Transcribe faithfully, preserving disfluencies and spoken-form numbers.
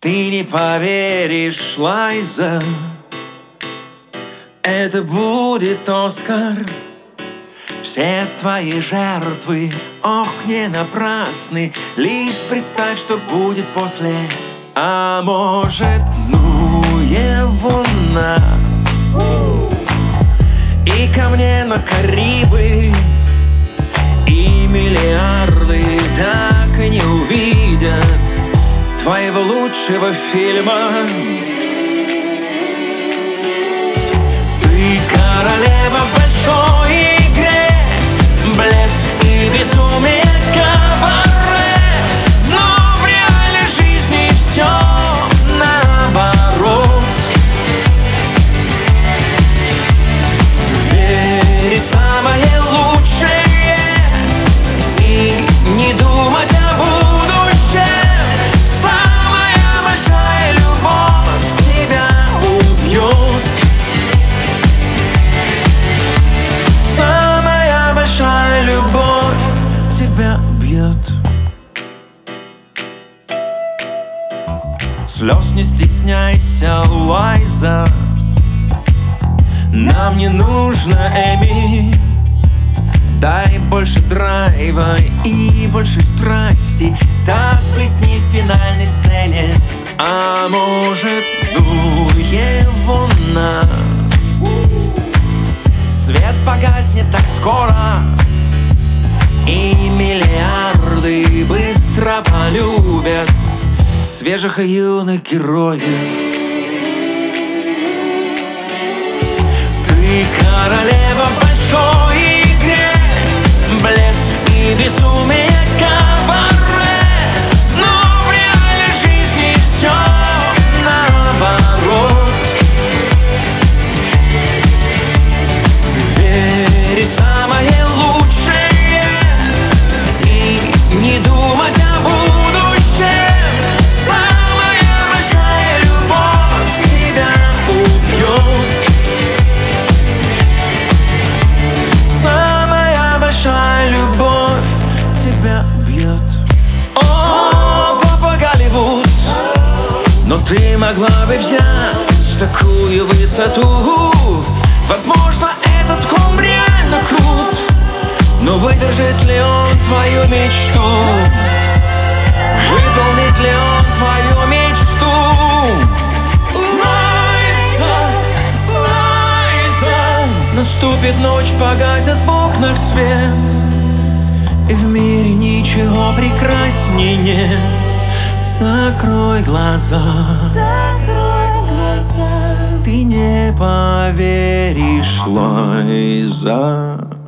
Ты не поверишь, Лайза, это будет Оскар. Все твои жертвы, ох, не напрасны. Лишь представь, что будет после. А может, ну его на и ко мне на Карибы. И миллиарды так и не увидят твоего лучшего фильма. Ты королева в большой игре, блеск и безумие кабаре. Но в реальной жизни все наоборот. Верь в самое лучшее и не думать о будущем. Самая большая любовь тебя убьет. Самая большая любовь тебя бьет. Слез не стесняйся, Лайза, нам не нужно Эми. Дай больше драйва и больше страсти, так блесни в финальной сцене. А может, ну его на свет погаснет так скоро, и миллиарды быстро полюбят свежих и юных героев. Ты королева в большой игре, блеск и безумие кабаре. Но в реальной жизни все наоборот. Верь в самое лучшее и не думать о будущем. Самая большая любовь тебя убьет. Самая большая любовь тебя бьет. О, папа Голливуд, но ты могла бы взять такую высоту. Возможно, этот холм реально крут, но выдержит ли он твою мечту? Выполнит ли он твою мечту? Лайза, Лайза. Наступит ночь, погасят в окнах свет, и в мире ничего прекраснее нет. Закрой глаза, закрой глаза, ты не поверишь, Лайза.